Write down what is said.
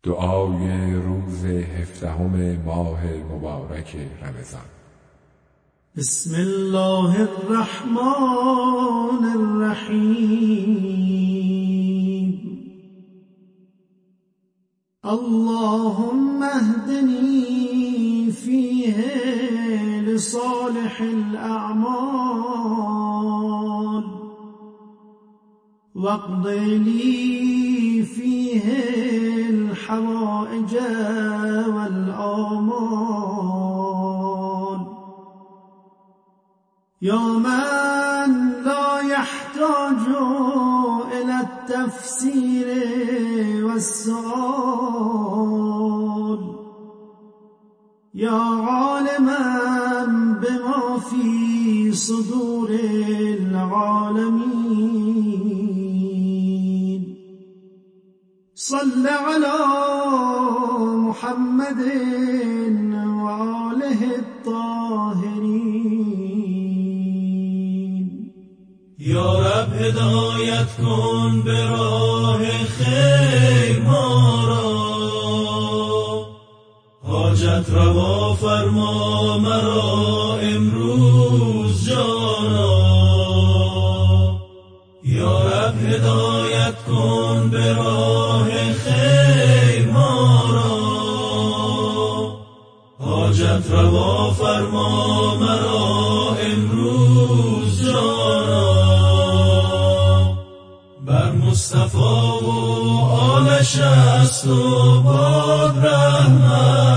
دعای روز 17 ماه مبارک رمضان. بسم الله الرحمن الرحیم. اللهم اهدنی فیه لصالح الاعمال واقض لی فیه الحوائج والآمال. یا من لا يحتاج إلى التفسير والسؤال، یا عالما بما في صدور العالمين. صل على محمد وآله الطاهرین. یا رب هدایت کن به راه خیر ما را، حاجت روا فرما مرا امروز جانا. یا رب هدایت کن به راه خیر ما را، حاجت روا فرما مرا امروز جانا. بر مصطفی و آلش است و باد رحمت،